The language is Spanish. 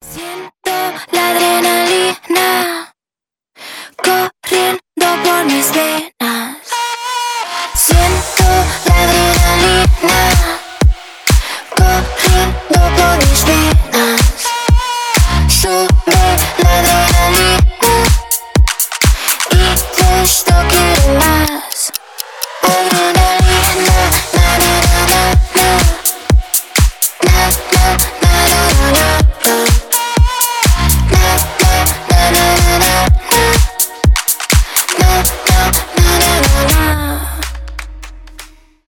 Siento la adrenalina corriendo por mis venas. Siento la adrenalina corriendo por mis venas. Sube la adrenalina y de esto quiero más.